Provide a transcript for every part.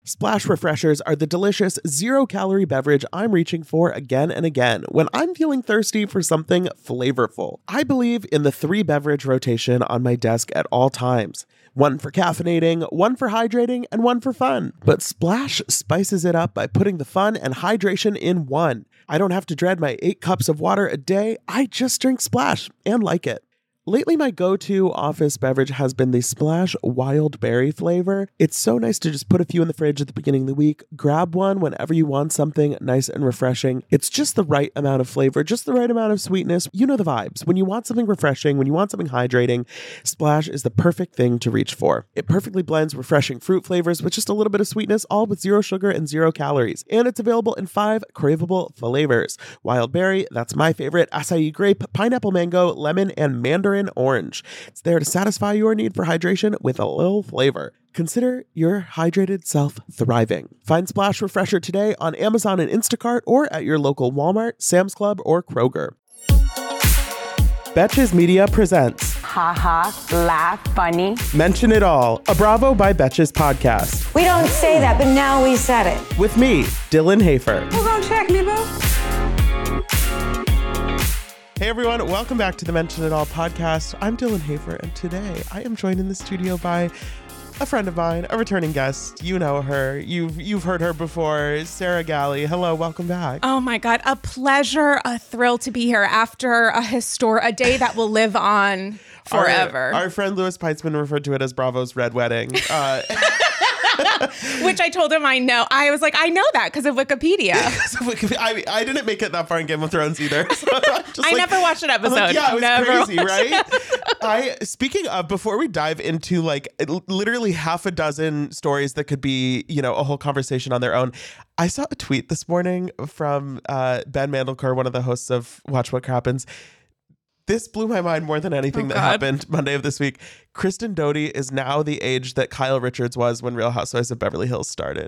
Splash Refreshers are the delicious zero-calorie beverage I'm reaching for again and again when I'm feeling thirsty for something flavorful. I believe in the 3-beverage rotation on my desk at all times. One for caffeinating, one for hydrating, and one for fun. But Splash spices it up by putting the fun and hydration in one. I don't have to dread my 8 cups of water a day. I just drink Splash and like it. Lately, my go-to office beverage has been the Splash Wild Berry flavor. It's so nice to just put a few in the fridge at the beginning of the week, grab one whenever you want something nice and refreshing. It's just the right amount of flavor, just the right amount of sweetness. You know the vibes. When you want something refreshing, when you want something hydrating, Splash is the perfect thing to reach for. It perfectly blends refreshing fruit flavors with just a little bit of sweetness, all with 0 sugar and 0 calories. And it's available in 5 craveable flavors. Wild Berry, that's my favorite, acai grape, pineapple mango, lemon, and mandarin orange. It's there to satisfy your need for hydration with a little flavor. Consider your hydrated self thriving. Find Splash Refresher today on Amazon and Instacart or at your local Walmart, Sam's Club, or Kroger. Betches Media presents Haha, laugh, funny. Mention It All, a Bravo by Betches podcast. We don't say that, but now we said it. With me, Dylan Hafer. Who's gonna check me, boo? Hey everyone, welcome back to the Mention It All podcast. I'm Dylan Hafer, and today I am joined in the studio by a friend of mine, a returning guest. You know her. You've heard her before, Sarah Galley. Hello, welcome back. Oh my God, a pleasure, a thrill to be here after a day that will live on forever. Our friend Louis Peitzman referred to it as Bravo's Red Wedding. Which I told him I know. I was like, I know that because of Wikipedia. I didn't make it that far in Game of Thrones either. So I never watched an episode. Like, yeah, it was never crazy, right? Speaking of, before we dive into like literally half a dozen stories that could be, a whole conversation on their own, I saw a tweet this morning from Ben Mandelker, one of the hosts of Watch What Happens. This blew my mind more than anything that happened Monday of this week. Kristen Doute is now the age that Kyle Richards was when Real Housewives of Beverly Hills started.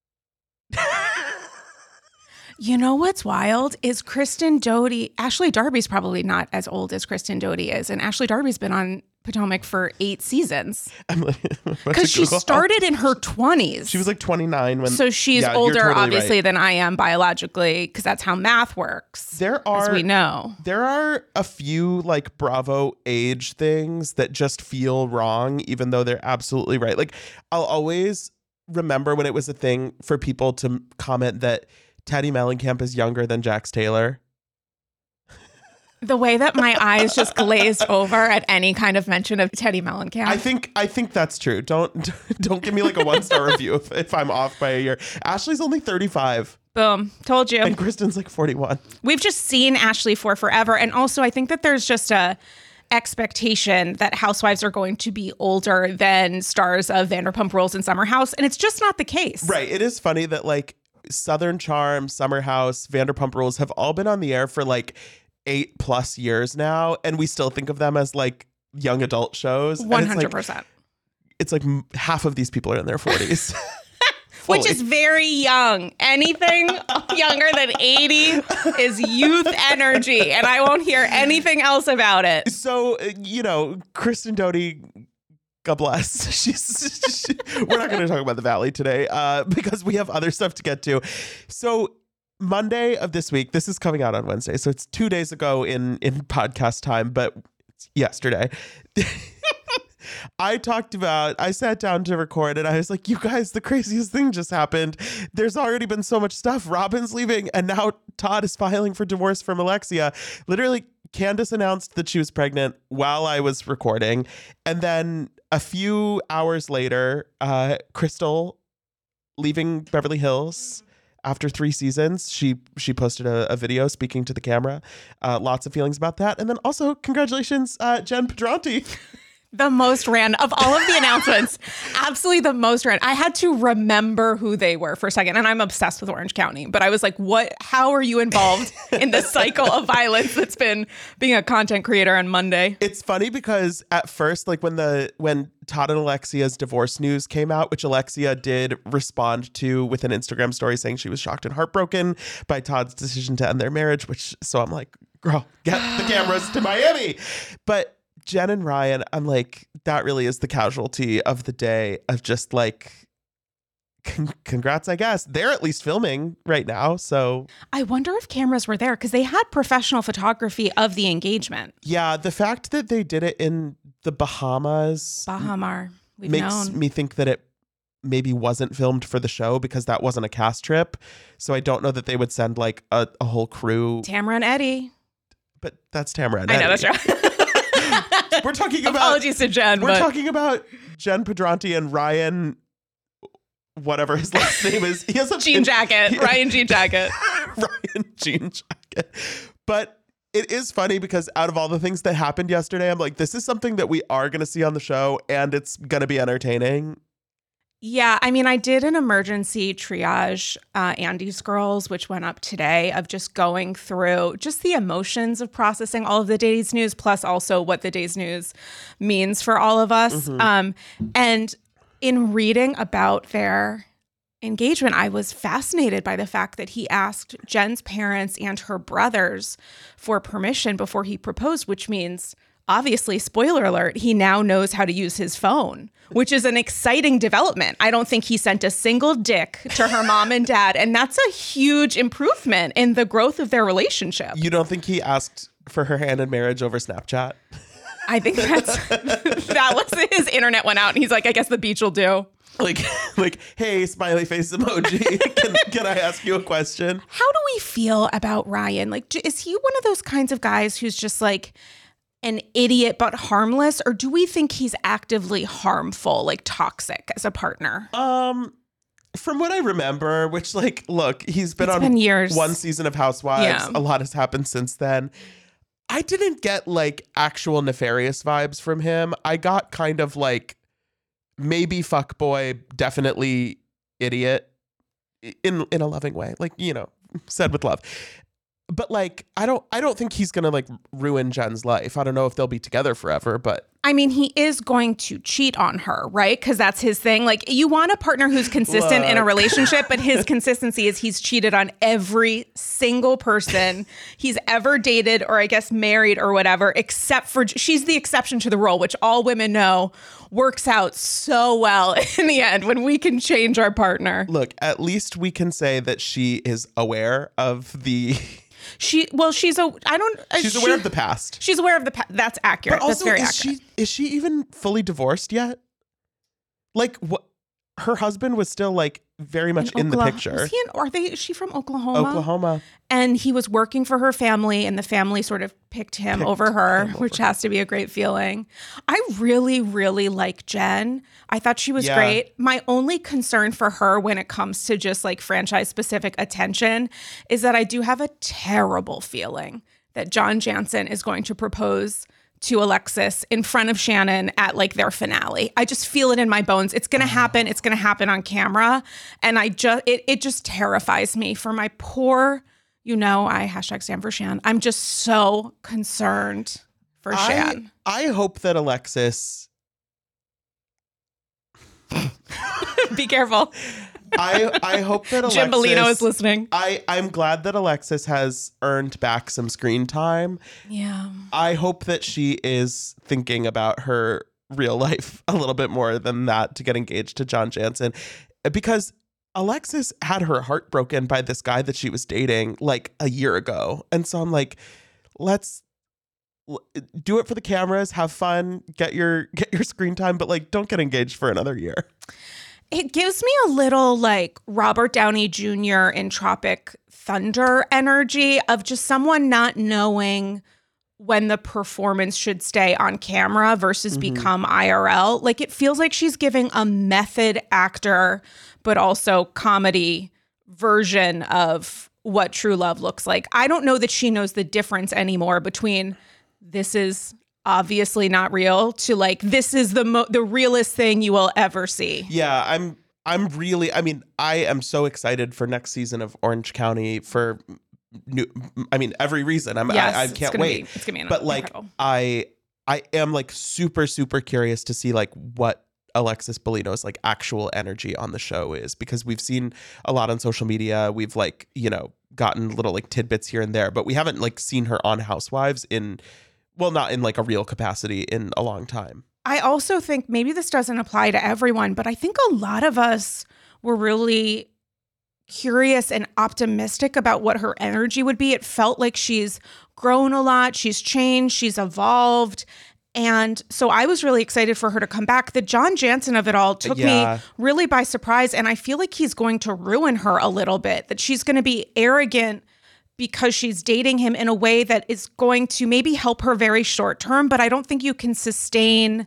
You know what's wild is Kristen Doute. Ashley Darby's probably not as old as Kristen Doute is. And Ashley Darby's been on Potomac for 8 seasons. Because she started in her 20s. She was like 29 when. So she's older, totally obviously, right, than I am biologically, because that's how math works. As we know. There are a few like Bravo age things that just feel wrong, even though they're absolutely right. Like, I'll always remember when it was a thing for people to comment that Teddi Mellencamp is younger than Jax Taylor. The way that my eyes just glazed over at any kind of mention of Teddi Mellencamp. I think that's true. Don't give me like a 1-star review if I'm off by a year. Ashley's only 35. Boom. Told you. And Kristen's like 41. We've just seen Ashley for forever. And also I think that there's just a expectation that housewives are going to be older than stars of Vanderpump Rules and Summer House. And it's just not the case. Right. It is funny that like Southern Charm, Summer House, Vanderpump Rules have all been on the air for like 8+ years now, and we still think of them as like young adult shows. 100%. It's like half of these people are in their 40s. Which is very young. Anything younger than 80 is youth energy, and I won't hear anything else about it. So, Kristen Doute, God bless. We're not going to talk about the Valley today because we have other stuff to get to. So Monday of this week, this is coming out on Wednesday, so it's 2 days ago in podcast time, but it's yesterday. I sat down to record and I was like, you guys, the craziest thing just happened. There's already been so much stuff. Robin's leaving and now Todd is filing for divorce from Alexia. Literally, Candace announced that she was pregnant while I was recording. And then a few hours later, Crystal leaving Beverly Hills. After 3 seasons, she posted a video speaking to the camera. Lots of feelings about that. And then also, congratulations, Jen Pedranti. The most random of all of the announcements. Absolutely the most random. I had to remember who they were for a second. And I'm obsessed with Orange County. But I was like, how are you involved in the cycle of violence that's been being a content creator on Monday? It's funny because at first, like when Todd and Alexia's divorce news came out, which Alexia did respond to with an Instagram story saying she was shocked and heartbroken by Todd's decision to end their marriage, so I'm like, girl, get the cameras to Miami. But Jen and Ryan, I'm like, that really is the casualty of the day of just like congrats, I guess. They're at least filming right now. So I wonder if cameras were there because they had professional photography of the engagement. yeah, the fact that they did it in the Bahamas Bahamar, we've makes known. me think that it maybe wasn't filmed for the show because that wasn't a cast trip. So I don't know that they would send like a whole crew. Tamara and Eddie. But that's Tamara and I know, Eddie. that's right. We're talking about Apologies to Jen. We're but talking about Jen Pedranti and Ryan, whatever his last name is. He has a Jean Jacket. Ryan Jean Jacket. Ryan Jean Jacket. But it is funny because out of all the things that happened yesterday, I'm like, this is something that we are going to see on the show and it's going to be entertaining. Yeah, I mean, I did an emergency triage, Andy's Girls, which went up today, of just going through just the emotions of processing all of the day's news, plus also what the day's news means for all of us. And in reading about their engagement, I was fascinated by the fact that he asked Jen's parents and her brothers for permission before he proposed, which means, obviously, spoiler alert, he now knows how to use his phone, which is an exciting development. I don't think he sent a single dick to her mom and dad, and that's a huge improvement in the growth of their relationship. You don't think he asked for her hand in marriage over Snapchat? I think that was his internet went out, and he's like, I guess the beach will do. Like, hey, smiley face emoji. Can I ask you a question? How do we feel about Ryan? Like, is he one of those kinds of guys who's just like an idiot but harmless, or do we think he's actively harmful, like toxic as a partner? From what I remember, which like, look, he's been It's been years. one season of Housewives. Yeah. A lot has happened since then. I didn't get like actual nefarious vibes from him. I got kind of like maybe fuckboy, definitely idiot in a loving way, like, you know, said with love. But like, I don't think he's gonna like ruin Jen's life. I don't know if they'll be together forever, but I mean, he is going to cheat on her, right? Because that's his thing. Like, you want a partner who's consistent in a relationship, but his consistency is he's cheated on every single person he's ever dated or I guess married or whatever, except for she's the exception to the rule, which all women know works out so well in the end when we can change our partner. look, at least we can say that she is aware of the She's aware of the past. She's aware of the past. That's accurate. But also, That's very accurate. is she even fully divorced yet? Like, what? Her husband was still like very much in the picture. Is she from Oklahoma? Oklahoma. And he was working for her family, and the family sort of picked him over her, which has to be a great feeling. I really, really like Jen. I thought she was great. My only concern for her when it comes to just like franchise-specific attention is that I do have a terrible feeling that John Jansen is going to propose to Alexis in front of Shannon at like their finale. I just feel it in my bones. It's going to happen. It's going to happen on camera. And it just terrifies me for my poor, I #stand for Shan. I'm just so concerned for Shan. I hope that Alexis. Be careful. I hope that Alexis. Jim Bellino is listening. I'm glad that Alexis has earned back some screen time. Yeah. I hope that she is thinking about her real life a little bit more than that to get engaged to John Jansen, because Alexis had her heart broken by this guy that she was dating like a year ago. And so I'm like, let's do it for the cameras, have fun, get your screen time, but like don't get engaged for another year. It gives me a little like Robert Downey Jr. in Tropic Thunder energy of just someone not knowing when the performance should stay on camera versus become IRL. Like, it feels like she's giving a method actor, but also comedy version of what true love looks like. I don't know that she knows the difference anymore between this is obviously not real to like this is the realest thing you will ever see. Yeah, I am so excited for next season of Orange County for every reason. I can't wait. It's gonna be but like incredible. I am like super curious to see like what Alexis Bellino's like actual energy on the show is, because we've seen a lot on social media. We've like, gotten little like tidbits here and there, but we haven't like seen her on Housewives not in like a real capacity in a long time. I also think maybe this doesn't apply to everyone, but I think a lot of us were really curious and optimistic about what her energy would be. It felt like she's grown a lot, she's changed, she's evolved. And so I was really excited for her to come back. The John Jansen of it all took me really by surprise. And I feel like he's going to ruin her a little bit, that she's going to be arrogant because she's dating him in a way that is going to maybe help her very short term. But I don't think you can sustain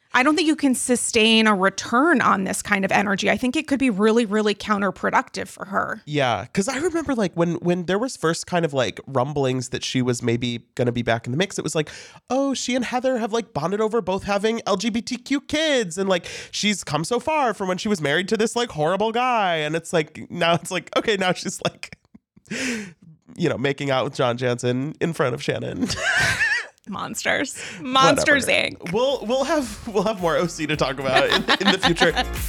a return on this kind of energy. I think it could be really, really counterproductive for her. Yeah, because I remember like when there was first kind of like rumblings that she was maybe going to be back in the mix, it was like, oh, she and Heather have like bonded over both having LGBTQ kids. And like, she's come so far from when she was married to this like horrible guy. And it's like, now it's like, okay, now she's like, you know, making out with John Jansen in front of Shannon. Monsters Whatever. Inc. We'll have more OC to talk about in the future.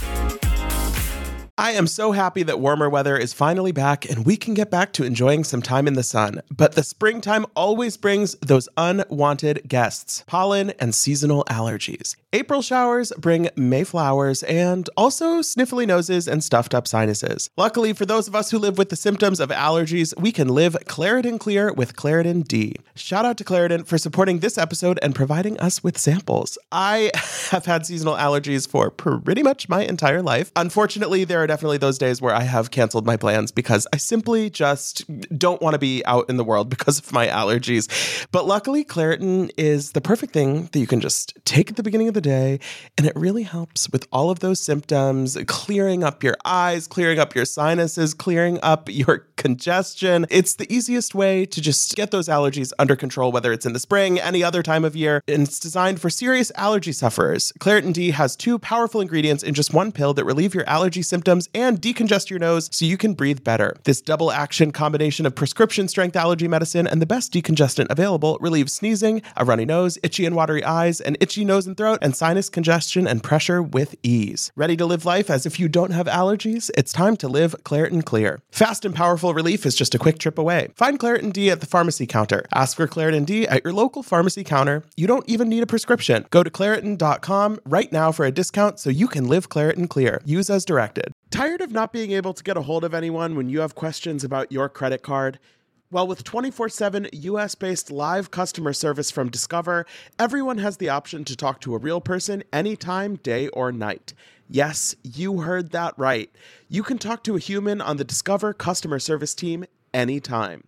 I am so happy that warmer weather is finally back and we can get back to enjoying some time in the sun. But the springtime always brings those unwanted guests, pollen and seasonal allergies. April showers bring May flowers and also sniffly noses and stuffed up sinuses. Luckily for those of us who live with the symptoms of allergies, we can live Claritin Clear with Claritin D. Shout out to Claritin for supporting this episode and providing us with samples. I have had seasonal allergies for pretty much my entire life. Unfortunately, there are definitely those days where I have canceled my plans because I simply just don't want to be out in the world because of my allergies. But luckily, Claritin is the perfect thing that you can just take at the beginning of the day, and it really helps with all of those symptoms, clearing up your eyes, clearing up your sinuses, clearing up your congestion. It's the easiest way to just get those allergies under control, whether it's in the spring, any other time of year, and it's designed for serious allergy sufferers. Claritin D has 2 powerful ingredients in just one pill that relieve your allergy symptoms and decongest your nose so you can breathe better. This double action combination of prescription strength allergy medicine and the best decongestant available relieves sneezing, a runny nose, itchy and watery eyes, an itchy nose and throat, and sinus congestion and pressure with ease. Ready to live life as if you don't have allergies? It's time to live Claritin Clear. Fast and powerful relief is just a quick trip away. Find Claritin D at the pharmacy counter. Ask for Claritin D at your local pharmacy counter. You don't even need a prescription. Go to Claritin.com right now for a discount so you can live Claritin Clear. Use as directed. Tired of not being able to get a hold of anyone when you have questions about your credit card? Well, with 24/7 US-based live customer service from Discover, everyone has the option to talk to a real person anytime, day or night. Yes, you heard that right. You can talk to a human on the Discover customer service team anytime.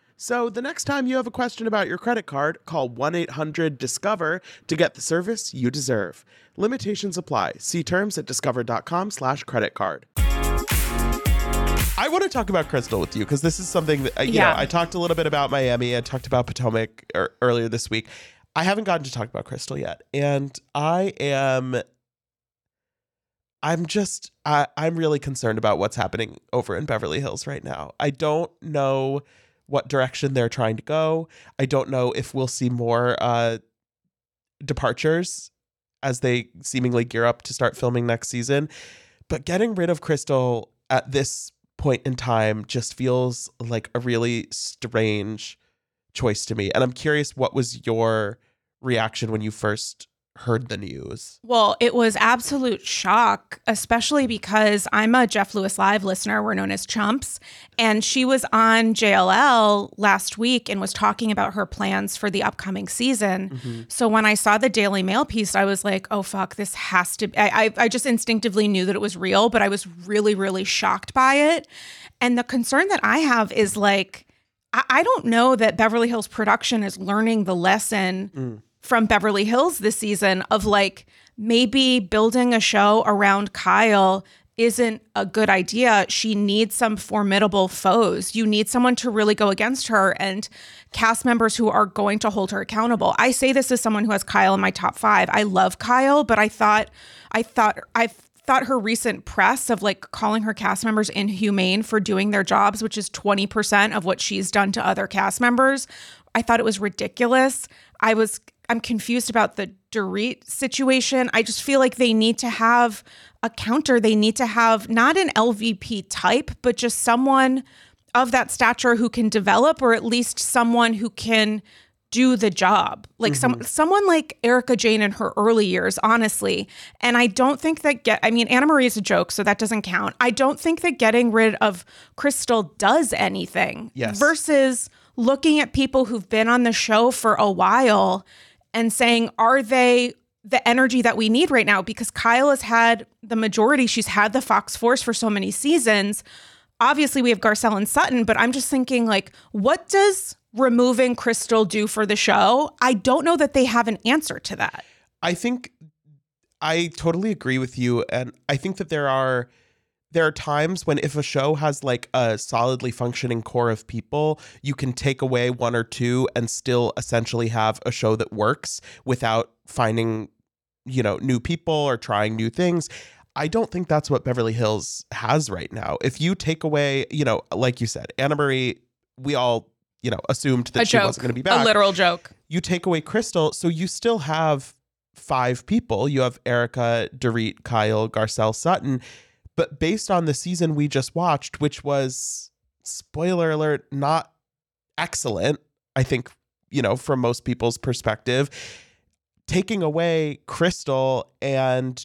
So the next time you have a question about your credit card, call 1-800-DISCOVER to get the service you deserve. Limitations apply. See terms at discover.com/creditcard. I want to talk about Crystal with you because this is something that, you know, I talked a little bit about Miami. I talked about Potomac earlier this week. I haven't gotten to talk about Crystal yet. And I'm really concerned about what's happening over in Beverly Hills right now. I don't know what direction they're trying to go. I don't know if we'll see more departures as they seemingly gear up to start filming next season. But getting rid of Crystal at this point in time just feels like a really strange choice to me. And I'm curious, what was your reaction when you first heard the news? Well, it was absolute shock, especially because I'm a Jeff Lewis Live listener. We're known as Chumps. And she was on JLL last week and was talking about her plans for the upcoming season. Mm-hmm. So when I saw the Daily Mail piece, I was like, oh, fuck, this has to be. I just instinctively knew that it was real, but I was really, really shocked by it. And the concern that I have is like, I don't know that Beverly Hills production is learning the lesson from Beverly Hills this season of like maybe building a show around Kyle isn't a good idea. She needs some formidable foes. You need someone to really go against her and cast members who are going to hold her accountable. I say this as someone who has Kyle in my top 5. I love Kyle, but I thought her recent press of like calling her cast members inhumane for doing their jobs, which is 20% of what she's done to other cast members. I thought it was ridiculous. I'm confused about the Dorit situation. I just feel like they need to have a counter. They need to have not an LVP type, but just someone of that stature who can develop, or at least someone who can do the job. Like someone like Erica Jane in her early years, honestly. And I don't think that Anna Marie is a joke, so that doesn't count. I don't think that getting rid of Crystal does anything. Yes. Versus looking at people who've been on the show for a while and saying, are they the energy that we need right now? Because Kyle has had the majority. She's had the Fox Force for so many seasons. Obviously, we have Garcelle and Sutton, but I'm just thinking, like, what does removing Crystal do for the show? I don't know that they have an answer to that. I think I totally agree with you. And I think that there are times when if a show has like a solidly functioning core of people, you can take away one or two and still essentially have a show that works without finding, new people or trying new things. I don't think that's what Beverly Hills has right now. If you take away, like you said, Anna Marie, we all assumed that she wasn't going to be back. A literal joke. You take away Crystal, so you still have 5 people. You have Erica, Dorit, Kyle, Garcelle, Sutton. But based on the season we just watched, which was, spoiler alert, not excellent, I think, from most people's perspective, taking away Crystal and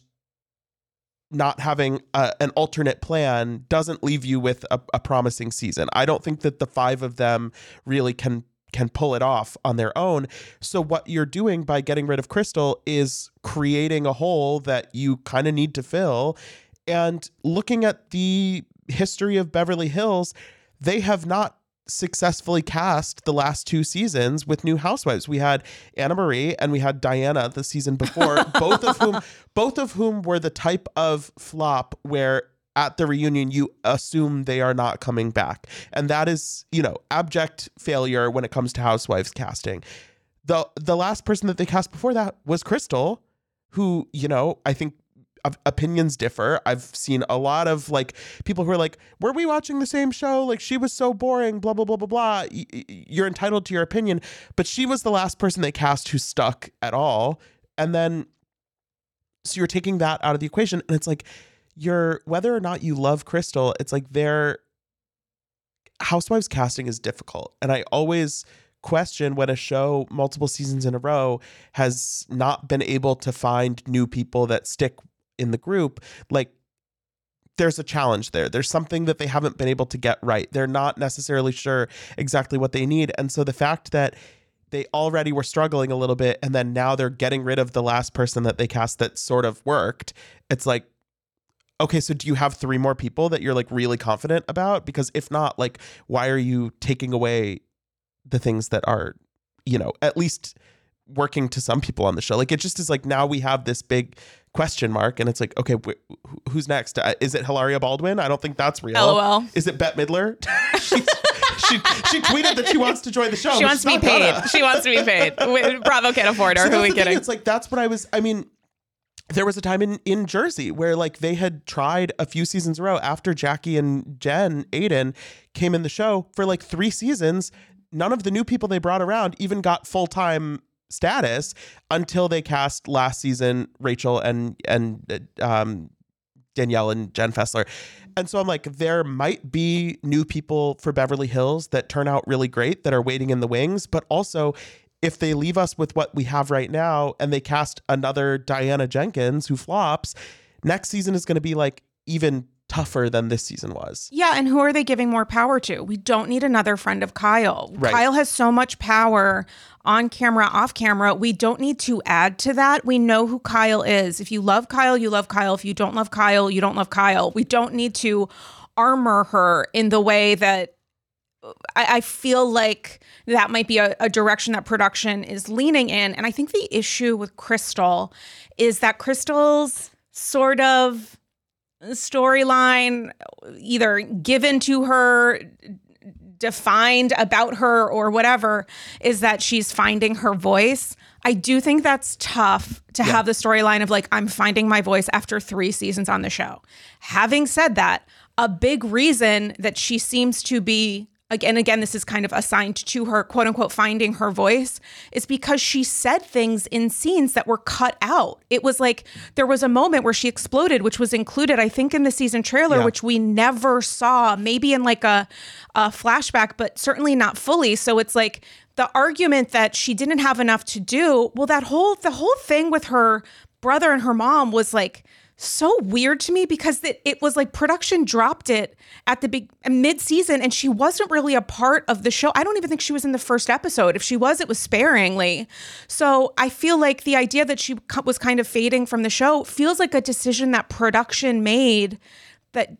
not having an alternate plan doesn't leave you with a promising season. I don't think that the 5 of them really can pull it off on their own. So what you're doing by getting rid of Crystal is creating a hole that you kind of need to fill. And looking at the history of Beverly Hills, they have not successfully cast the last 2 seasons with new housewives. We had Anna Marie and we had Diana the season before, both of whom were the type of flop where at the reunion you assume they are not coming back. And that is, abject failure when it comes to housewives casting. The last person that they cast before that was Crystal, who, I think opinions differ. I've seen a lot of like people who are like, were we watching the same show? Like, she was so boring, blah, blah, blah, blah, blah. You're entitled to your opinion. But she was the last person they cast who stuck at all. And then, so you're taking that out of the equation. And it's like, whether or not you love Crystal, it's like their housewives casting is difficult. And I always question when a show multiple seasons in a row has not been able to find new people that stick in the group. Like, there's a challenge there. There's something that they haven't been able to get right. They're not necessarily sure exactly what they need. And so the fact that they already were struggling a little bit and then now they're getting rid of the last person that they cast that sort of worked, it's like, okay, so do you have 3 more people that you're like really confident about? Because if not, like, why are you taking away the things that are, at least working to some people on the show? Like, it just is like, now we have this big question mark and it's like, okay, who's next? Is it Hilaria Baldwin? I don't think that's real. LOL. Is it Bette Midler? She tweeted that she wants to join the show. She wants to be paid. She wants to be paid. Bravo can't afford her. So who are we kidding? It's like, that's what there was a time in Jersey where like they had tried a few seasons in a row after Jackie and Jen Aiden came in the show for like 3 seasons. None of the new people they brought around even got full-time status until they cast last season Rachel and Danielle and Jen Fessler. And so I'm like, there might be new people for Beverly Hills that turn out really great that are waiting in the wings. But also, if they leave us with what we have right now and they cast another Diana Jenkins who flops, next season is going to be like even tougher than this season was. Yeah, and who are they giving more power to? We don't need another friend of Kyle. Right. Kyle has so much power on camera, off camera. We don't need to add to that. We know who Kyle is. If you love Kyle, you love Kyle. If you don't love Kyle, you don't love Kyle. We don't need to armor her in the way that I feel like that might be a direction that production is leaning in. And I think the issue with Crystal is that Crystal's sort of storyline, either given to her, defined about her, or whatever, is that she's finding her voice. I do think that's tough to have the storyline of like, I'm finding my voice after 3 seasons on the show. Having said that, a big reason that she seems to be, again, this is kind of assigned to her, quote unquote, finding her voice, is because she said things in scenes that were cut out. It was like, there was a moment where she exploded, which was included, I think, in the season trailer, which we never saw, maybe in like a flashback, but certainly not fully. So it's like, the argument that she didn't have enough to do, well, the whole thing with her brother and her mom was like so weird to me, because it was like production dropped it at the mid-season and she wasn't really a part of the show. I don't even think she was in the first episode. If she was, it was sparingly. So I feel like the idea that she was kind of fading from the show feels like a decision that production made that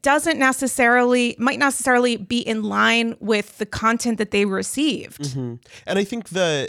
might necessarily be in line with the content that they received. Mm-hmm. And I think the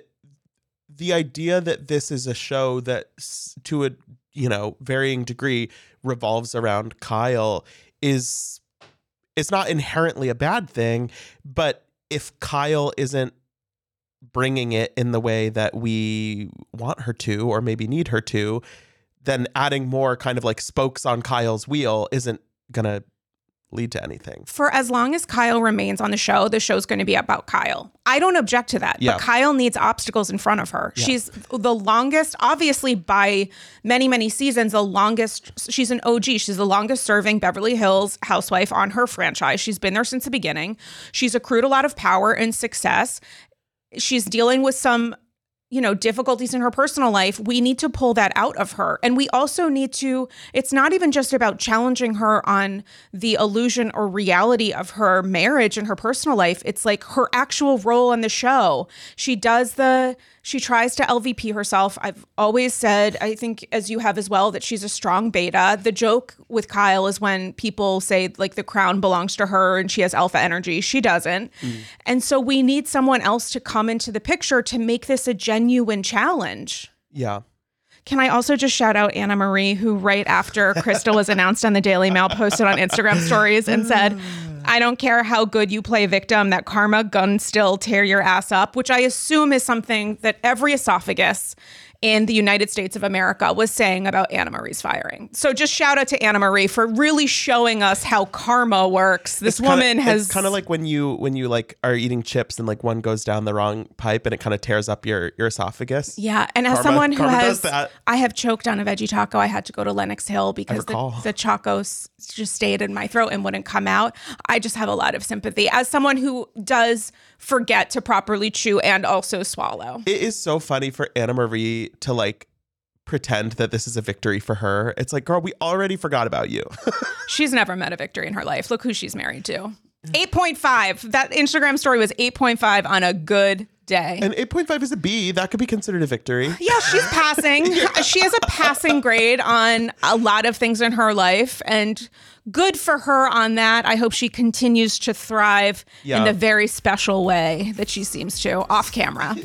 idea that this is a show that to a varying degree revolves around Kyle is not inherently a bad thing, but if Kyle isn't bringing it in the way that we want her to, or maybe need her to, then adding more kind of like spokes on Kyle's wheel isn't gonna lead to anything. For as long as Kyle remains on the show's going to be about Kyle. I don't object to that, but Kyle needs obstacles in front of her. Yeah. She's the longest, obviously by many, many seasons, she's an OG. She's the longest serving Beverly Hills housewife on her franchise. She's been there since the beginning. She's accrued a lot of power and success. She's dealing with some difficulties in her personal life. We need to pull that out of her. And we also need to, it's not even just about challenging her on the illusion or reality of her marriage and her personal life. It's like her actual role on the show. She tries to LVP herself. I've always said, I think as you have as well, that she's a strong beta. The joke with Kyle is when people say like the crown belongs to her and she has alpha energy. She doesn't. And so we need someone else to come into the picture to make this a genuine challenge. Yeah. Can I also just shout out Anna Marie, who right after Crystal was announced on the Daily Mail posted on Instagram stories and said, I don't care how good you play victim, that karma gun still tear your ass up, which I assume is something that every esophagus in the United States of America was saying about Anna Marie's firing. So just shout out to Anna Marie for really showing us how karma works. It's kind of like when you like are eating chips and like one goes down the wrong pipe and it kind of tears up your esophagus. Yeah, and as someone who I have choked on a veggie taco. I had to go to Lenox Hill because the Choco just stayed in my throat and wouldn't come out. I just have a lot of sympathy as someone who does forget to properly chew and also swallow. It is so funny for Anna Marie to like pretend that this is a victory for her. It's like, girl, we already forgot about you. She's never met a victory in her life. Look who she's married to. 8.5. That Instagram story was 8.5 on a good day. And 8.5 is a B. That could be considered a victory. Yeah, she's passing. She has a passing grade on a lot of things in her life. And good for her on that. I hope she continues to thrive in the very special way that she seems to off camera.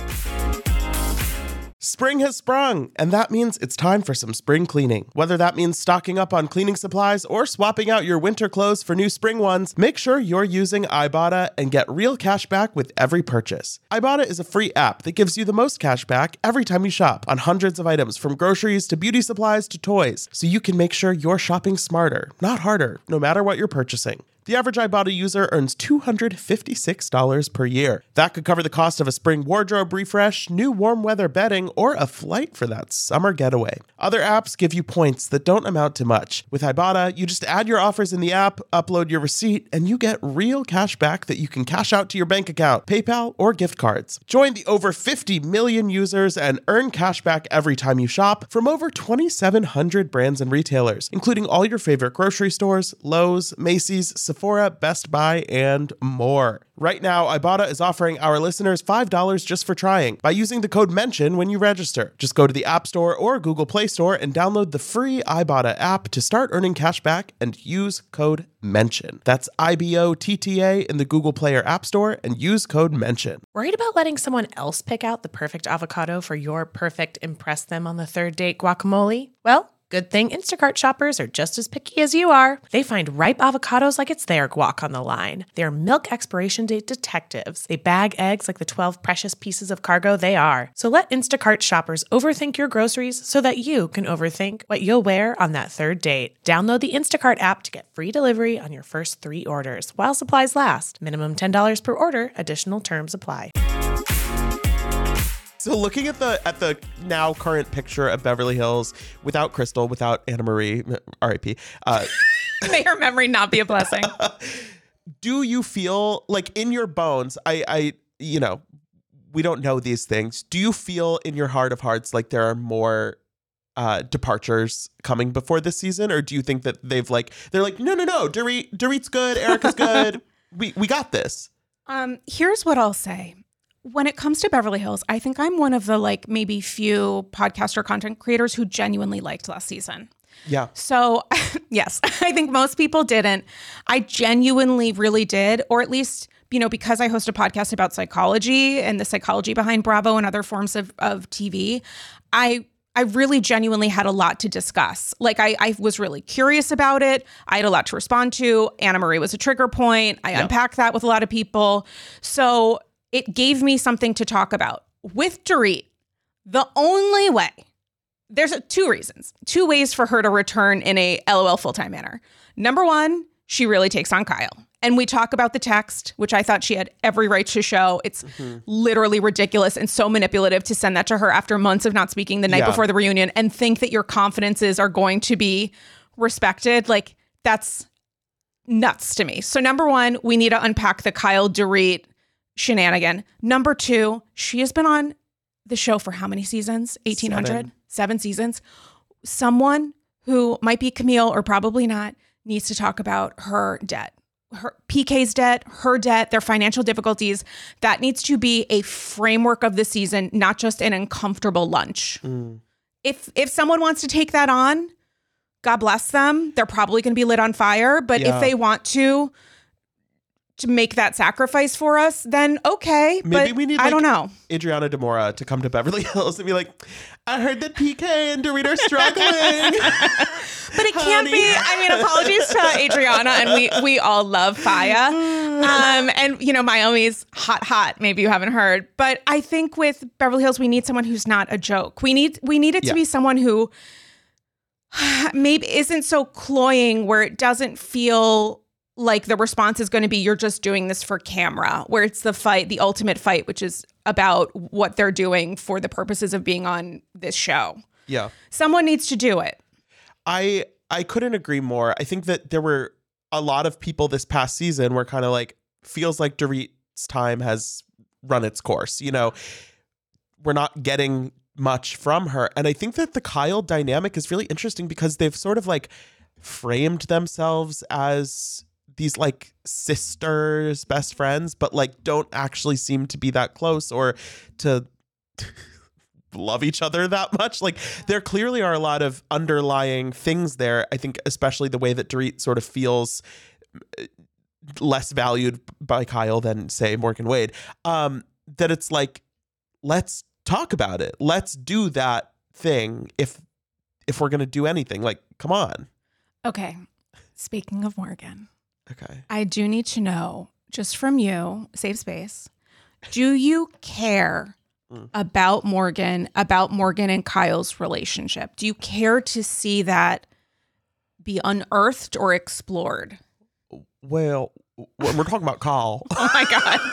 Spring has sprung, and that means it's time for some spring cleaning. Whether that means stocking up on cleaning supplies or swapping out your winter clothes for new spring ones, make sure you're using Ibotta and get real cash back with every purchase. Ibotta is a free app that gives you the most cash back every time you shop on hundreds of items from groceries to beauty supplies to toys, so you can make sure you're shopping smarter, not harder, no matter what you're purchasing. The average Ibotta user earns $256 per year. That could cover the cost of a spring wardrobe refresh, new warm weather bedding, or a flight for that summer getaway. Other apps give you points that don't amount to much. With Ibotta, you just add your offers in the app, upload your receipt, and you get real cash back that you can cash out to your bank account, PayPal, or gift cards. Join the over 50 million users and earn cash back every time you shop from over 2,700 brands and retailers, including all your favorite grocery stores, Lowe's, Macy's, Sephora, Best Buy, and more. Right now, Ibotta is offering our listeners $5 just for trying by using the code MENTION when you register. Just go to the App Store or Google Play Store and download the free Ibotta app to start earning cash back and use code MENTION. That's IBOTTA in the Google Play or App Store and use code MENTION. Worried about letting someone else pick out the perfect avocado for your perfect impress them on the third date guacamole? Well, good thing Instacart shoppers are just as picky as you are. They find ripe avocados like it's their guac on the line. They're milk expiration date detectives. They bag eggs like the 12 precious pieces of cargo they are. So let Instacart shoppers overthink your groceries so that you can overthink what you'll wear on that third date. Download the Instacart app to get free delivery on your first 3 orders while supplies last. Minimum $10 per order. Additional terms apply. So looking at the now current picture of Beverly Hills without Crystal, without Anna Marie, R.I.P. May her memory not be a blessing. Do you feel like in your bones, we don't know these things. Do you feel in your heart of hearts like there are more departures coming before this season, or do you think that they're like, no, Dorit's good, Erica's good, we got this? Here's what I'll say. When it comes to Beverly Hills, I think I'm one of the like maybe few podcast or content creators who genuinely liked last season. Yeah. So yes, I think most people didn't. I genuinely really did, or at least, because I host a podcast about psychology and the psychology behind Bravo and other forms of TV, I really genuinely had a lot to discuss. Like I was really curious about it. I had a lot to respond to. Anna Marie was a trigger point. I unpacked that with a lot of people. So it gave me something to talk about. With Dorit, the only way, there's two ways for her to return in a LOL full-time manner. Number one, she really takes on Kyle. And we talk about the text, which I thought she had every right to show. It's literally ridiculous and so manipulative to send that to her after months of not speaking the night before the reunion and think that your confidences are going to be respected. Like, that's nuts to me. So number one, we need to unpack the Kyle Dorit shenanigan. Number two, she has been on the show for how many seasons? 1,800? 7 seasons. Someone who might be Camille or probably not needs to talk about her debt. Her PK's debt, her debt, their financial difficulties. That needs to be a framework of the season, not just an uncomfortable lunch. If someone wants to take that on, God bless them. They're probably going to be lit on fire. But if they want to make that sacrifice for us, then okay. Maybe we need, I don't know, Adriana Demora to come to Beverly Hills and be like, I heard that PK and Dorit are struggling. But it can't be. I mean, apologies to Adriana, and we all love Faya. And Miami's hot. Maybe you haven't heard, but I think with Beverly Hills, we need someone who's not a joke. We need it to be someone who maybe isn't so cloying, where it doesn't feel like the response is going to be, you're just doing this for camera, where it's the fight, the ultimate fight, which is about what they're doing for the purposes of being on this show. Yeah. Someone needs to do it. I couldn't agree more. I think that there were a lot of people this past season where kind of like feels like Dorit's time has run its course. We're not getting much from her. And I think that the Kyle dynamic is really interesting because they've sort of like framed themselves as these like sisters, best friends, but like don't actually seem to be that close or to love each other that much. Like, there clearly are a lot of underlying things there. I think especially the way that Dorit sort of feels less valued by Kyle than, say, Morgan Wade, that it's like, let's talk about it. Let's do that thing if we're going to do anything. Like, come on. Okay. Speaking of Morgan. Okay. I do need to know, just from you, safe space, do you care about Morgan and Kyle's relationship? Do you care to see that be unearthed or explored? Well, when we're talking about Kyle. Oh my God.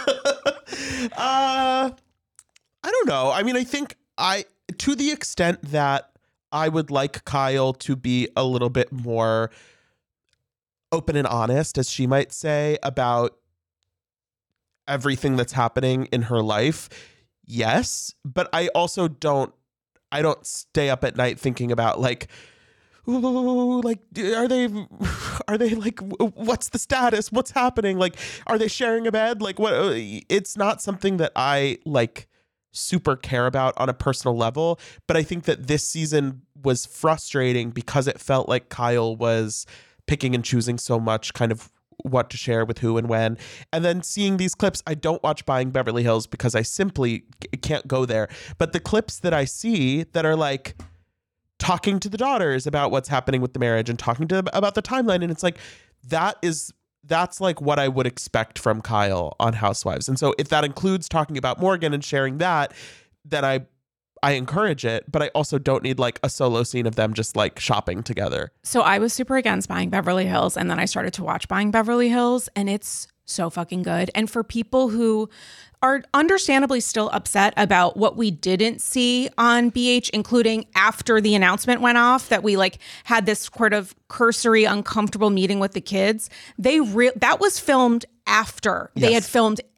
I don't know. I mean, I think to the extent that I would like Kyle to be a little bit more open and honest, as she might say, about everything that's happening in her life. Yes, but I also don't stay up at night thinking about like, ooh, like, are they like, what's the status? What's happening? Like, are they sharing a bed? Like, what? It's not something that I like super care about on a personal level, but I think that this season was frustrating because it felt like Kyle was picking and choosing so much kind of what to share with who and when. And then seeing these clips, I don't watch Buying Beverly Hills because I simply can't go there. But the clips that I see that are like talking to the daughters about what's happening with the marriage and talking to them about the timeline, and it's like, that's like what I would expect from Kyle on Housewives. And so if that includes talking about Morgan and sharing that, then I encourage it, but I also don't need like a solo scene of them just like shopping together. So I was super against Buying Beverly Hills, and then I started to watch Buying Beverly Hills, and it's so fucking good. And for people who are understandably still upset about what we didn't see on BH, including after the announcement went off that we like had this sort of cursory, uncomfortable meeting with the kids, that was filmed after they had filmed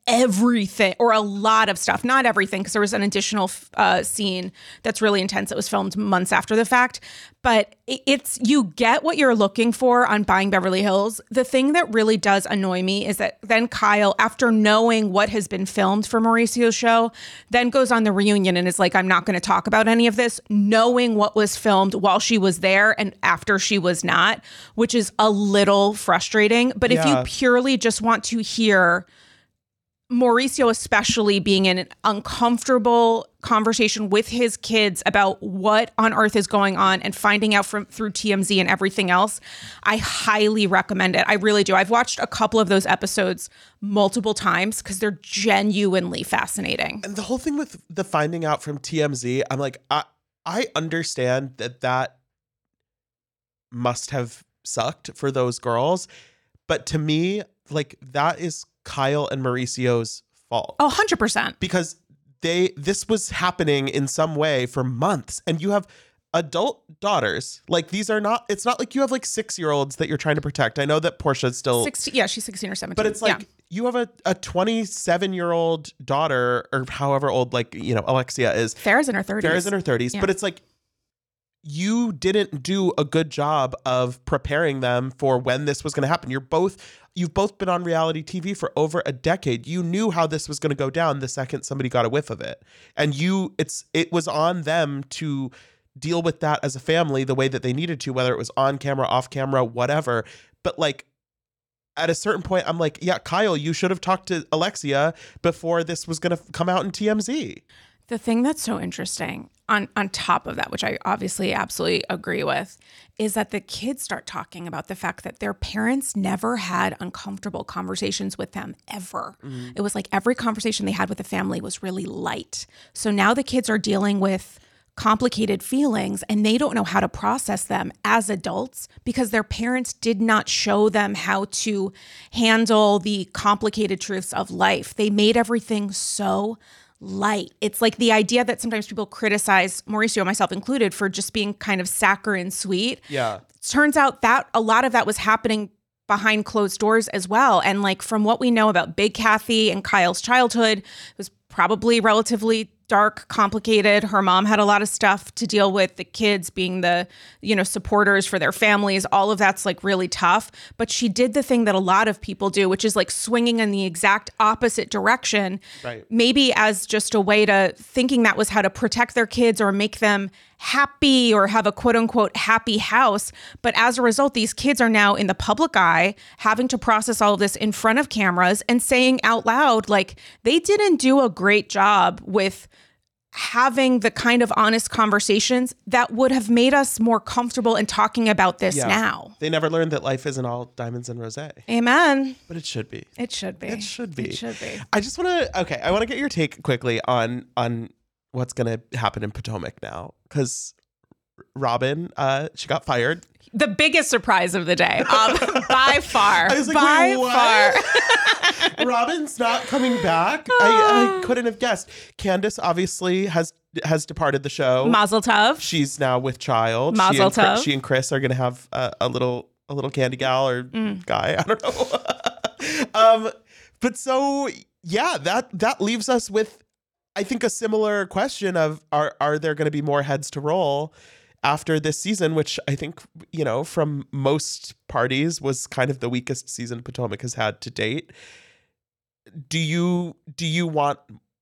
everything, or a lot of stuff, not everything, because there was an additional scene that's really intense that was filmed months after the fact. But it's, you get what you're looking for on Buying Beverly Hills. The thing that really does annoy me is that then Kyle, after knowing what has been filmed for Mauricio's show, then goes on the reunion and is like, I'm not going to talk about any of this, knowing what was filmed while she was there and after she was not, which is a little frustrating. But if you purely just want to hear Mauricio especially being in an uncomfortable conversation with his kids about what on earth is going on and finding out through TMZ and everything else, I highly recommend it. I really do. I've watched a couple of those episodes multiple times because they're genuinely fascinating. And the whole thing with the finding out from TMZ, I'm like, I understand that must have sucked for those girls. But to me, like, that is Kyle and Mauricio's fault. Oh, 100%. Because this was happening in some way for months, and you have adult daughters. Like, these are not, it's not like you have like 6-year-olds that you're trying to protect. I know that Portia's still 16, yeah, she's 16 or 17. But it's like, you have a 27-year-old daughter, or however old, like, you know, Alexia is. Farrah's in her 30s. Farrah's in her 30s. Yeah. But it's like, you didn't do a good job of preparing them for when this was going to happen. You've both been on reality TV for over a decade. You knew how this was going to go down the second somebody got a whiff of it. And it was on them to deal with that as a family the way that they needed to, whether it was on camera, off camera, whatever. But like, at a certain point, I'm like, yeah, Kyle, you should have talked to Alexia before this was going to come out in TMZ. The thing that's so interesting on top of that, which I obviously absolutely agree with, is that the kids start talking about the fact that their parents never had uncomfortable conversations with them ever. Mm. It was like every conversation they had with the family was really light. So now the kids are dealing with complicated feelings and they don't know how to process them as adults because their parents did not show them how to handle the complicated truths of life. They made everything so light. It's like the idea that sometimes people criticize Mauricio, myself included, for just being kind of saccharine sweet. Yeah. Turns out that a lot of that was happening behind closed doors as well. And like from what we know about Big Kathy and Kyle's childhood, it was probably relatively dark, complicated. Her mom had a lot of stuff to deal with, the kids being the, you know, supporters for their families. All of that's like really tough. But she did the thing that a lot of people do, which is like swinging in the exact opposite direction. Right. Maybe as just a way to thinking that was how to protect their kids or make them happy or have a quote unquote happy house. But as a result, these kids are now in the public eye, having to process all of this in front of cameras and saying out loud, like, they didn't do a great job with having the kind of honest conversations that would have made us more comfortable in talking about this now. They never learned that life isn't all diamonds and rosé. Amen. But it should be. It should be. It should be. It should be. I just want to, I want to get your take quickly on what's going to happen in Potomac now. Because Robin, she got fired. The biggest surprise of the day, by far. I was like, by wait, what? far. Robin's not coming back. I couldn't have guessed. Candace obviously has departed the show. Mazel tov. She's now with child. Mazel tov. She and Chris are going to have a little candy gal or guy. I don't know. But so yeah, that leaves us with, I think, a similar question of are there going to be more heads to roll after this season, which I think, you know, from most parties was kind of the weakest season Potomac has had to date. Do you want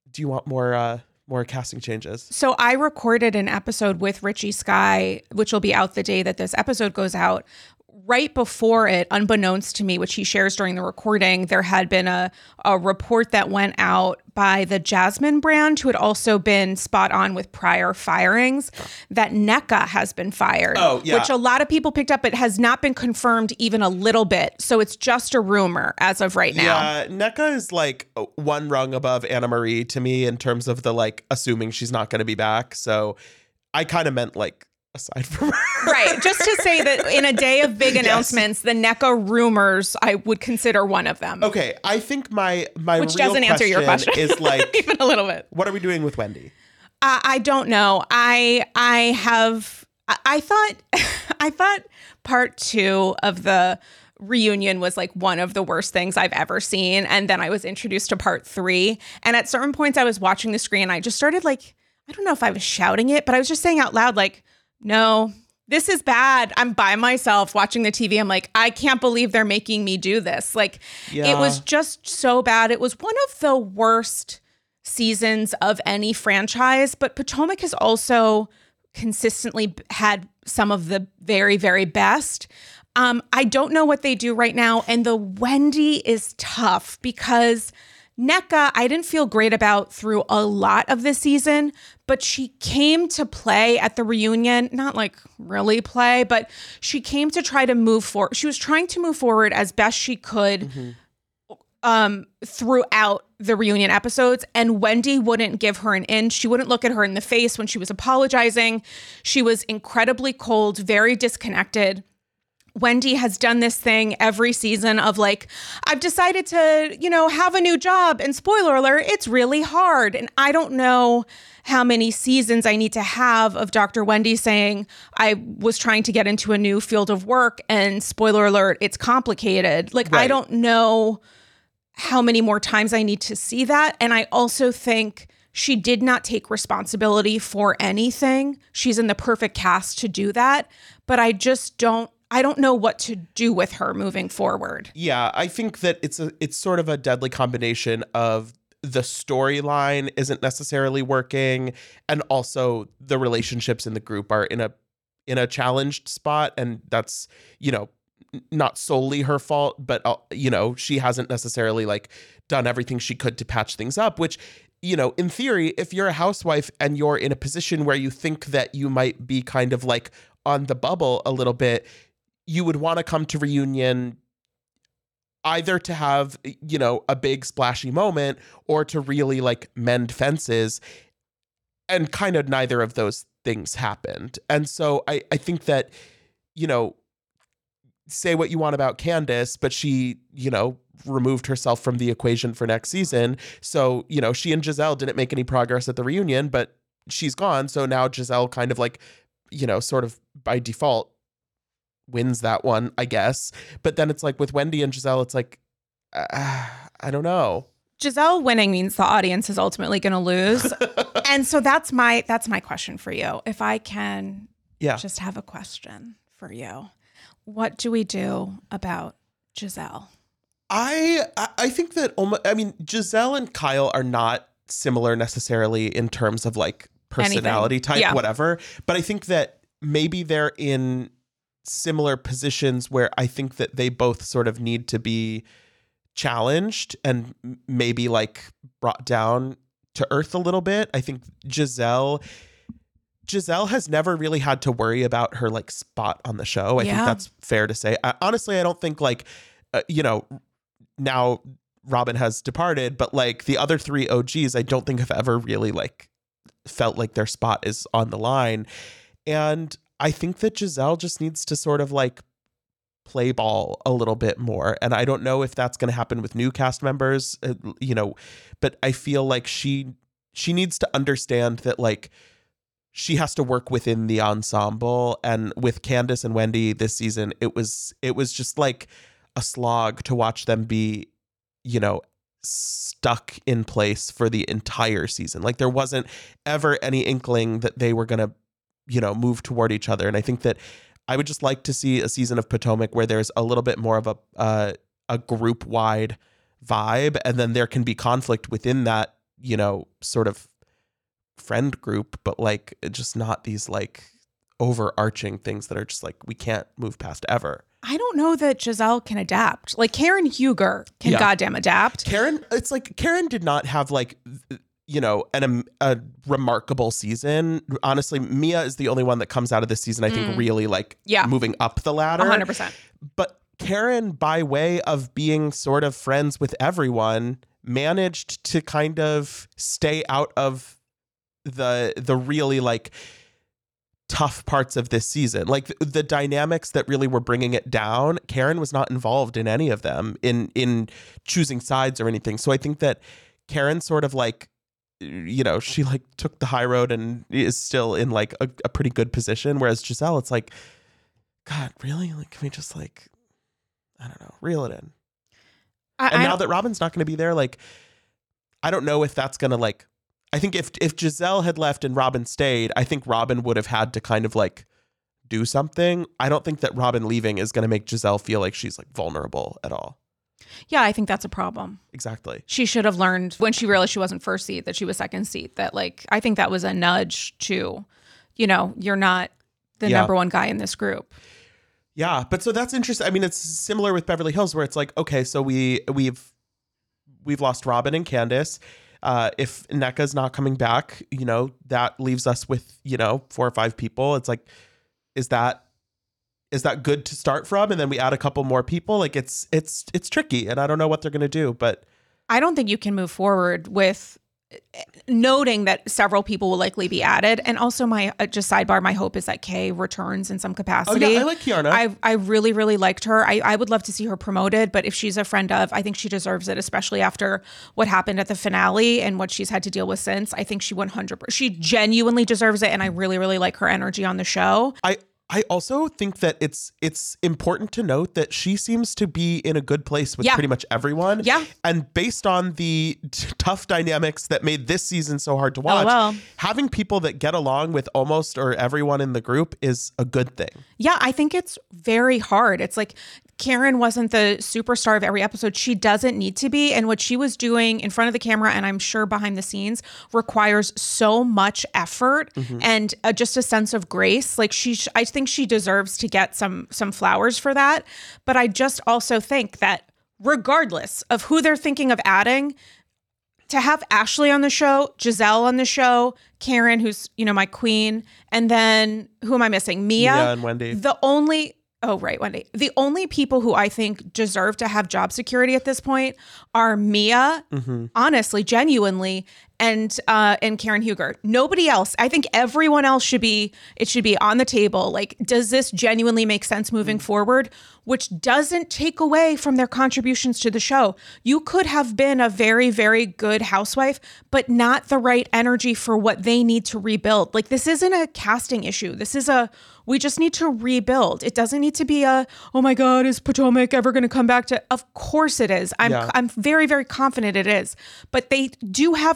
more casting changes? So I recorded an episode with Richie Sky, which will be out the day that this episode goes out. Right before it, unbeknownst to me, which he shares during the recording, there had been a report that went out by the Jasmine brand, who had also been spot on with prior firings, that Nneka has been fired. Oh, yeah. Which a lot of people picked up, but has not been confirmed even a little bit. So it's just a rumor as of right now. Yeah, Nneka is like one rung above Anna Marie to me in terms of the like assuming she's not going to be back. So I kind of meant like aside from her. Right. Just to say that in a day of big announcements, the Nneka rumors, I would consider one of them. Okay. I think my which real doesn't answer your question is like even a little bit. What are we doing with Wendy? I don't know. I thought part 2 of the reunion was like one of the worst things I've ever seen. And then I was introduced to part 3. And at certain points I was watching the screen. I just started like, I don't know if I was shouting it, but I was just saying out loud, like, no, this is bad. I'm by myself watching the TV. I'm like, I can't believe they're making me do this. Like, It was just so bad. It was one of the worst seasons of any franchise, but Potomac has also consistently had some of the very, very best. I don't know what they do right now. And the Wendy is tough because Nneka, I didn't feel great about through a lot of this season, but she came to play at the reunion, not like really play, but she came to try to move forward. She was trying to move forward as best she could throughout the reunion episodes, and Wendy wouldn't give her an inch. She wouldn't look at her in the face when she was apologizing. She was incredibly cold, very disconnected. Wendy has done this thing every season of like, I've decided to, have a new job. And spoiler alert, it's really hard. And I don't know how many seasons I need to have of Dr. Wendy saying, I was trying to get into a new field of work and spoiler alert, it's complicated. Like, right. I don't know how many more times I need to see that. And I also think she did not take responsibility for anything. She's in the perfect cast to do that. But I don't know what to do with her moving forward. Yeah, I think that it's sort of a deadly combination of the storyline isn't necessarily working, and also the relationships in the group are in a challenged spot, and that's, not solely her fault, but she hasn't necessarily like done everything she could to patch things up, which, in theory, if you're a housewife and you're in a position where you think that you might be kind of like on the bubble a little bit, you would want to come to reunion either to have, a big splashy moment or to really like mend fences. And kind of neither of those things happened. And so I think that, say what you want about Candace, but she, removed herself from the equation for next season. So, she and Giselle didn't make any progress at the reunion, but she's gone. So now Giselle kind of like, sort of by default wins that one, I guess. But then it's like with Wendy and Giselle, it's like, I don't know. Giselle winning means the audience is ultimately going to lose. And so that's my question for you. If I can just have a question for you. What do we do about Giselle? I think that, Giselle and Kyle are not similar necessarily in terms of like personality type, whatever. But I think that maybe they're in similar positions where I think that they both sort of need to be challenged and maybe like brought down to earth a little bit. I think Giselle has never really had to worry about her like spot on the show. I think that's fair to say. Honestly, I don't think like, now Robin has departed, but like the other 3 OGs, I don't think have ever really like felt like their spot is on the line. And I think that Giselle just needs to sort of like play ball a little bit more. And I don't know if that's going to happen with new cast members, but I feel like she needs to understand that like she has to work within the ensemble. And with Candace and Wendy this season, it was just like a slog to watch them be, stuck in place for the entire season. Like there wasn't ever any inkling that they were going to move toward each other. And I think that I would just like to see a season of Potomac where there's a little bit more of a group wide vibe. And then there can be conflict within that, sort of friend group, but like just not these like overarching things that are just like, we can't move past ever. I don't know that Giselle can adapt. Like Karen Huger can goddamn adapt. Karen did not have like, a remarkable season. Honestly, Mia is the only one that comes out of this season, I think, really like moving up the ladder. 100%. But Karen, by way of being sort of friends with everyone, managed to kind of stay out of the really like tough parts of this season. Like the dynamics that really were bringing it down, Karen was not involved in any of them in choosing sides or anything. So I think that Karen sort of like, she like took the high road and is still in like a pretty good position. Whereas Giselle, it's like, God, really? Like, can we just like, I don't know, reel it in. And now that Robin's not going to be there, like, I don't know if that's going to, like, I think if Giselle had left and Robin stayed, I think Robin would have had to kind of like do something. I don't think that Robin leaving is going to make Giselle feel like she's like vulnerable at all. Yeah, I think that's a problem. Exactly. She should have learned when she realized she wasn't first seat that she was second seat. That, like, I think that was a nudge to, you know, you're not the number one guy in this group. Yeah, but so that's interesting. I mean, it's similar with Beverly Hills, where it's like, okay, so we've lost Robin and Candace. If Nneka's not coming back, you know, that leaves us with, you know, 4 or 5 people. It's like, is that good to start from? And then we add a couple more people. Like, it's tricky, and I don't know what they're going to do, but I don't think you can move forward with noting that several people will likely be added. And also my just sidebar, my hope is that Kay returns in some capacity. Oh yeah, I like Kiana. I really, really liked her. I would love to see her promoted, but if she's a friend of, I think she deserves it, especially after what happened at the finale and what she's had to deal with since. I think she 100%, she genuinely deserves it. And I really, really like her energy on the show. I also think that it's important to note that she seems to be in a good place with pretty much everyone. Yeah. And based on the tough dynamics that made this season so hard to watch, having people that get along with almost or everyone in the group is a good thing. Yeah, I think it's very hard. It's like Karen wasn't the superstar of every episode. She doesn't need to be. And what she was doing in front of the camera, and I'm sure behind the scenes, requires so much effort and just a sense of grace. Like, I think she deserves to get some flowers for that. But I just also think that regardless of who they're thinking of adding, to have Ashley on the show, Giselle on the show, Karen, who's, you know, my queen, and then who am I missing? Mia and Wendy. Wendy. The only people who I think deserve to have job security at this point are Mia, honestly, genuinely, and Karen Huger. Nobody else. I think everyone else should be on the table. Like, does this genuinely make sense moving forward? Which doesn't take away from their contributions to the show. You could have been a very, very good housewife, but not the right energy for what they need to rebuild. Like, this isn't a casting issue. This is we just need to rebuild. It doesn't need to be oh my God, is Potomac ever going to come back to? Of course it is. I'm very, very confident it is. But they do have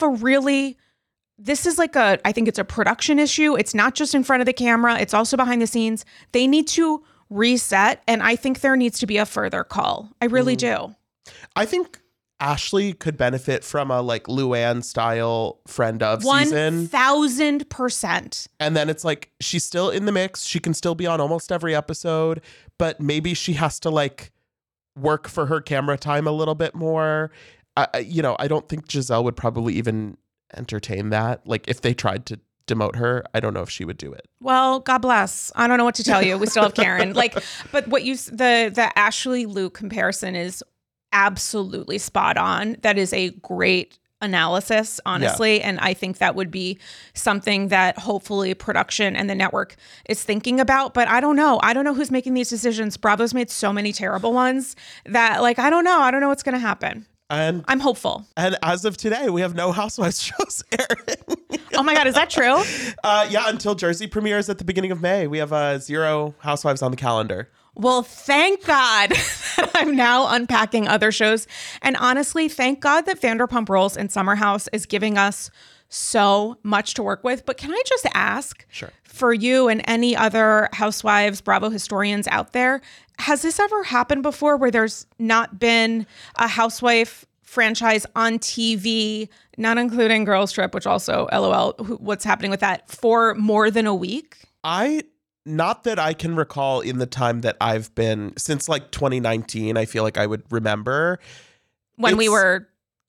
this is like I think it's a production issue. It's not just in front of the camera. It's also behind the scenes. They need to reset. And I think there needs to be a further call. I really do. I think Ashley could benefit from a like Luann style friend of season. 1000%. And then it's like, she's still in the mix. She can still be on almost every episode, but maybe she has to like work for her camera time a little bit more. You know, I don't think Giselle would probably even entertain that. Like, if they tried to demote her, I don't know if she would do it. Well, God bless. I don't know what to tell you. We still have Karen. Like, but what the Ashley Lou comparison is absolutely spot on. That is a great analysis, honestly. Yeah. And I think that would be something that hopefully production and the network is thinking about. But I don't know. I don't know who's making these decisions. Bravo's made so many terrible ones that, like, I don't know what's going to happen. And I'm hopeful. And as of today, we have no Housewives shows airing. Oh my God, is that true? Yeah, until Jersey premieres at the beginning of May. We have 0 Housewives on the calendar. Well, thank God that I'm now unpacking other shows. And honestly, thank God that Vanderpump Rules and Summer House is giving us so much to work with. But can I just ask, for you and any other Housewives Bravo historians out there, has this ever happened before where there's not been a housewife franchise on TV, not including Girls Trip, which also, LOL, what's happening with that, for more than a week? Not that I can recall in the time that I've been, since like 2019, I feel like I would remember. When we were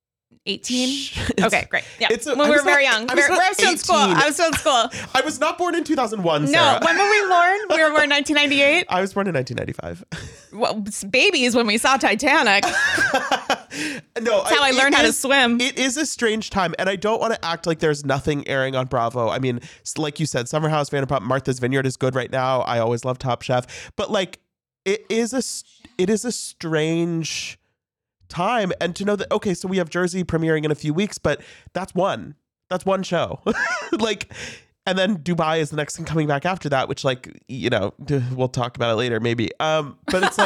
18? Okay, great. Yeah. When we were very young. I was still in school. I was not born in 2001, Sarah. No, when were we born? We were born in 1998? I was born in 1995. Well, babies when we saw Titanic. No, that's how I learned how to swim. It is a strange time, and I don't want to act like there's nothing airing on Bravo. I mean, like you said, Summer House, Vanderpump, Martha's Vineyard is good right now. I always love Top Chef. But like, it is a strange time, and to know that, okay, so we have Jersey premiering in a few weeks, but that's one show. Like, and then Dubai is the next thing coming back after that, which, like, you know, we'll talk about it later maybe, but it's like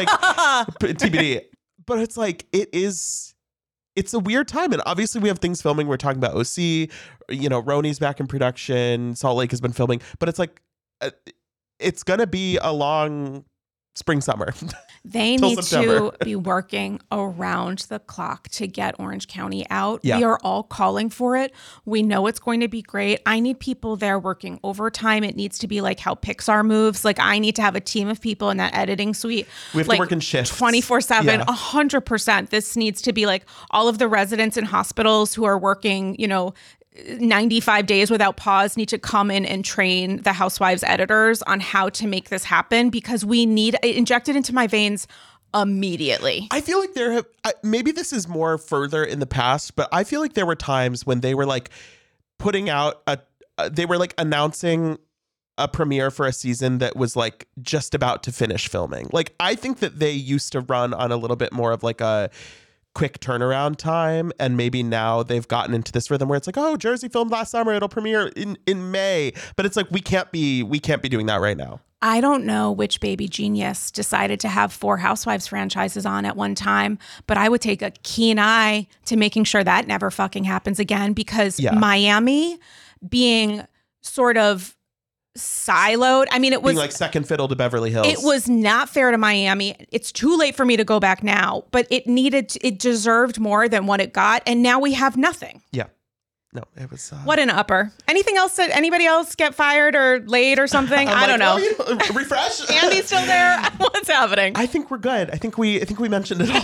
TBD. But it's like, it's a weird time. And obviously we have things filming. We're talking about OC, you know, Roni's back in production. Salt Lake has been filming. But it's like, it's going to be a long spring, summer. They need to be working around the clock to get Orange County out. Yeah. We are all calling for it. We know it's going to be great. I need people there working overtime. It needs to be like how Pixar moves. Like I need to have a team of people in that editing suite. We have to work in shifts. 24/7, 100%. This needs to be like all of the residents in hospitals who are working, you know, 95 days without pause need to come in and train the Housewives editors on how to make this happen, because we need it injected into my veins immediately. I feel like maybe this is more further in the past, but I feel like there were times when they were like putting out they were like announcing a premiere for a season that was like just about to finish filming. Like I think that they used to run on a little bit more of like a quick turnaround time, and maybe now they've gotten into this rhythm where it's like, oh, Jersey filmed last summer, it'll premiere in May, but it's like we can't be doing that right now. I don't know which baby genius decided to have 4 Housewives franchises on at one time, but I would take a keen eye to making sure that never fucking happens again, because Miami being sort of siloed. I mean, it was being like second fiddle to Beverly Hills. It was not fair to Miami. It's too late for me to go back now, but it deserved more than what it got. And now we have nothing. Yeah. No, it was. What an upper. Anything else that anybody else get fired or laid or something? I don't know. Oh, refresh. Andy's still there. What's happening? I think we're good. I think we mentioned it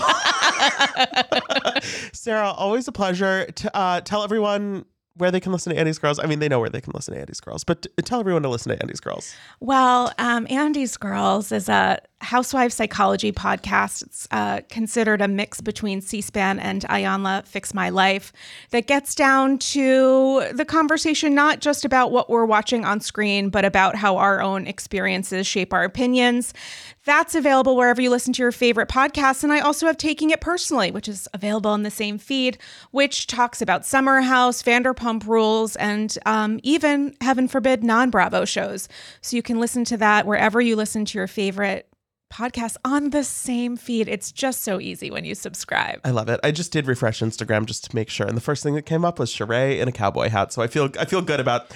all. Sarah, always a pleasure. Tell everyone where they can listen to Andy's Girls. I mean, they know where they can listen to Andy's Girls, but tell everyone to listen to Andy's Girls. Well, Andy's Girls is a housewife psychology podcast. It's considered a mix between C-SPAN and Ayanla Fix My Life that gets down to the conversation not just about what we're watching on screen, but about how our own experiences shape our opinions. That's available wherever you listen to your favorite podcasts. And I also have Taking It Personally, which is available in the same feed, which talks about Summer House, Vanderpump Rules, and even, heaven forbid, non-Bravo shows. So you can listen to that wherever you listen to your favorite podcast on the same feed. It's just so easy when you subscribe. I love it. I just did refresh Instagram just to make sure, and the first thing that came up was Sheree in a cowboy hat. So I feel good about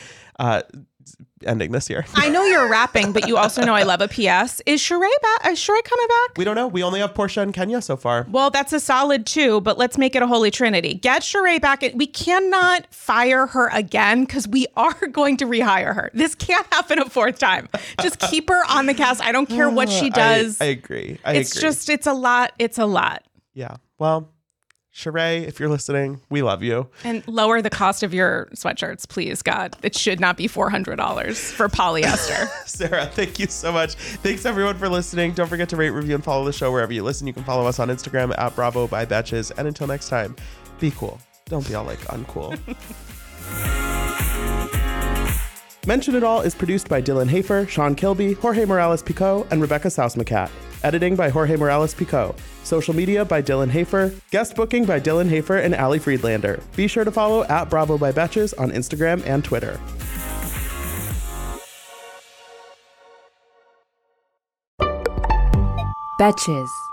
ending this year. I know you're rapping, but you also know I love a PS. Is Sheree back? Is Sheree coming back? We don't know. We only have Portia and Kenya so far. Well, that's a solid 2, but let's make it a holy trinity. Get Sheree back. We cannot fire her again because we are going to rehire her. This can't happen a 4th time. Just keep her on the cast. I don't care what she does. I agree. It's a lot. It's a lot. Yeah. Well, Sheree, if you're listening, we love you. And lower the cost of your sweatshirts, please, God. It should not be $400 for polyester. Sarah, thank you so much. Thanks, everyone, for listening. Don't forget to rate, review, and follow the show wherever you listen. You can follow us on Instagram at Bravo by Betches. And until next time, be cool. Don't be all like uncool. Mention It All is produced by Dylan Hafer, Sean Kilby, Jorge Morales-Pico, and Rebecca Sausmacat. Editing by Jorge Morales-Pico. Social media by Dylan Hafer. Guest booking by Dylan Hafer and Ali Friedlander. Be sure to follow at Bravo by Betches on Instagram and Twitter. Betches.